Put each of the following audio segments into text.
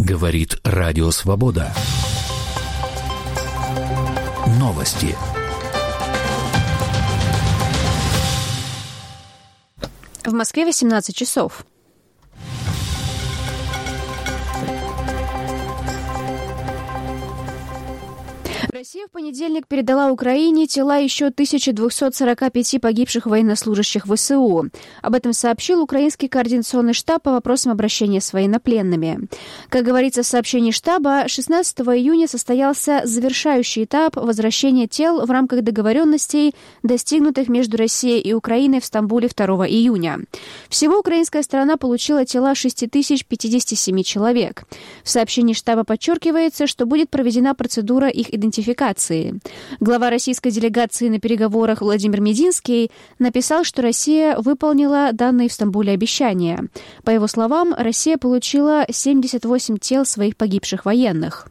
Говорит Радио Свобода. Новости. В Москве 18 часов. Россия в понедельник передала Украине тела еще 1245 погибших военнослужащих ВСУ. Об этом сообщил Украинский координационный штаб по вопросам обращения с военнопленными. Как говорится в сообщении штаба, 16 июня состоялся завершающий этап возвращения тел в рамках договоренностей, достигнутых между Россией и Украиной в Стамбуле 2 июня. Всего украинская сторона получила тела 6057 человек. В сообщении штаба подчеркивается, что будет проведена процедура их идентификации. Глава российской делегации на переговорах Владимир Мединский написал, что Россия выполнила данные в Стамбуле обещания. По его словам, Россия получила 78 тел своих погибших военных.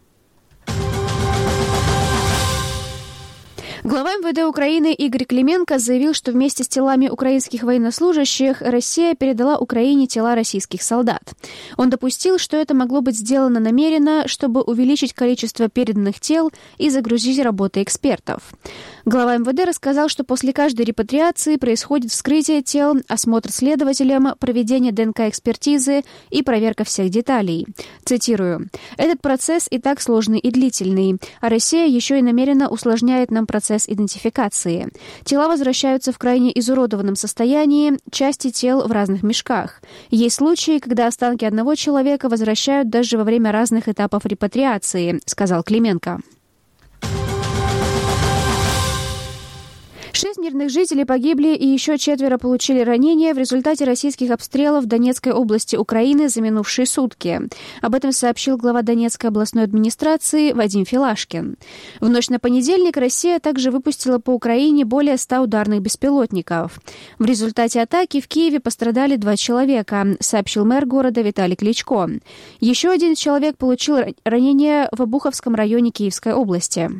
Глава МВД Украины Игорь Клименко заявил, что вместе с телами украинских военнослужащих Россия передала Украине тела российских солдат. Он допустил, что это могло быть сделано намеренно, чтобы увеличить количество переданных тел и загрузить работы экспертов. Глава МВД рассказал, что после каждой репатриации происходит вскрытие тел, осмотр следователем, проведение ДНК-экспертизы и проверка всех деталей. Цитирую: «Этот процесс и так сложный и длительный, а Россия еще и намеренно усложняет нам процесс идентификации. Тела возвращаются в крайне изуродованном состоянии, части тел в разных мешках. Есть случаи, когда останки одного человека возвращают даже во время разных этапов репатриации», — сказал Клименко. 6 мирных жителей погибли и еще 4 получили ранения в результате российских обстрелов в Донецкой области Украины за минувшие сутки. Об этом сообщил глава Донецкой областной администрации Вадим Филашкин. В ночь на понедельник Россия также выпустила по Украине более 100 ударных беспилотников. В результате атаки в Киеве пострадали 2 человека, сообщил мэр города Виталий Кличко. Еще 1 человек получил ранение в Обуховском районе Киевской области.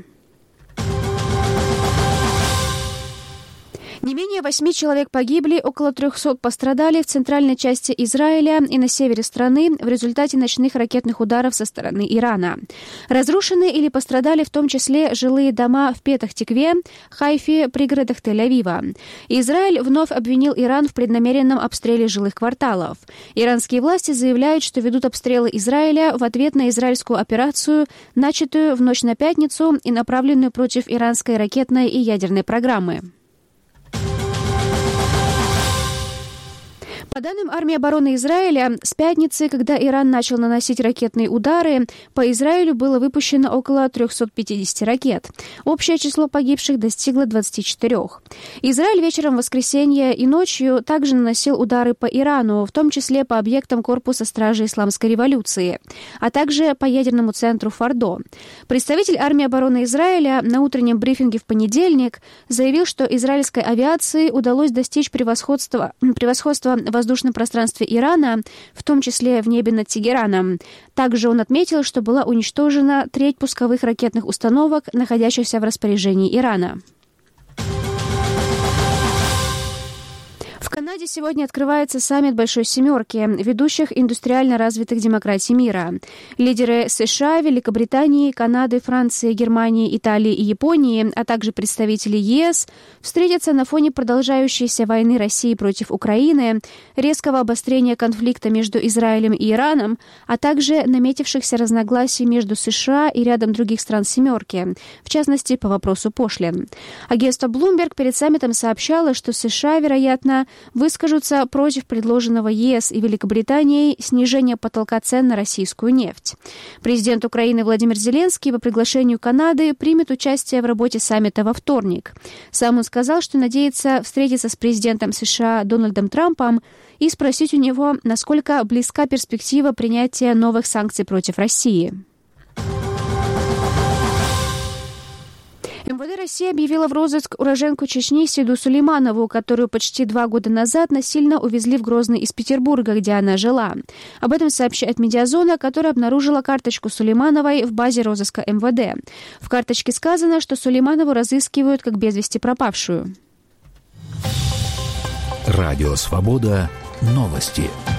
Не менее 8 человек погибли, около 300 пострадали в центральной части Израиля и на севере страны в результате ночных ракетных ударов со стороны Ирана. Разрушены или пострадали в том числе жилые дома в Петах-Тикве, Хайфе, пригородах Тель-Авива. Израиль вновь обвинил Иран в преднамеренном обстреле жилых кварталов. Иранские власти заявляют, что ведут обстрелы Израиля в ответ на израильскую операцию, начатую в ночь на пятницу и направленную против иранской ракетной и ядерной программы. По данным армии обороны Израиля, с пятницы, когда Иран начал наносить ракетные удары, по Израилю было выпущено около 350 ракет. Общее число погибших достигло 24. Израиль вечером воскресенья и ночью также наносил удары по Ирану, в том числе по объектам корпуса стражи Исламской революции, а также по ядерному центру Фордо. Представитель армии обороны Израиля на утреннем брифинге в понедельник заявил, что израильской авиации удалось достичь превосходства в воздушном пространстве Ирана, в том числе в небе над Тегераном. Также он отметил, что была уничтожена треть пусковых ракетных установок, находящихся в распоряжении Ирана. В Канаде сегодня открывается саммит Большой Семерки, ведущих индустриально развитых демократий мира. Лидеры США, Великобритании, Канады, Франции, Германии, Италии и Японии, а также представители ЕС встретятся на фоне продолжающейся войны России против Украины, резкого обострения конфликта между Израилем и Ираном, а также наметившихся разногласий между США и рядом других стран Семерки, в частности, по вопросу пошлин. Агентство Bloomberg перед саммитом сообщало, что США, вероятно, выскажутся против предложенного ЕС и Великобританией снижения потолка цен на российскую нефть. Президент Украины Владимир Зеленский по приглашению Канады примет участие в работе саммита во вторник. Сам он сказал, что надеется встретиться с президентом США Дональдом Трампом и спросить у него, насколько близка перспектива принятия новых санкций против России. МВД России объявила в розыск уроженку Чечни Седу Сулейманову, которую почти 2 года назад насильно увезли в Грозный из Петербурга, где она жила. Об этом сообщает Медиазона, которая обнаружила карточку Сулеймановой в базе розыска МВД. В карточке сказано, что Сулейманову разыскивают как без вести пропавшую. Радио «Свобода». Новости.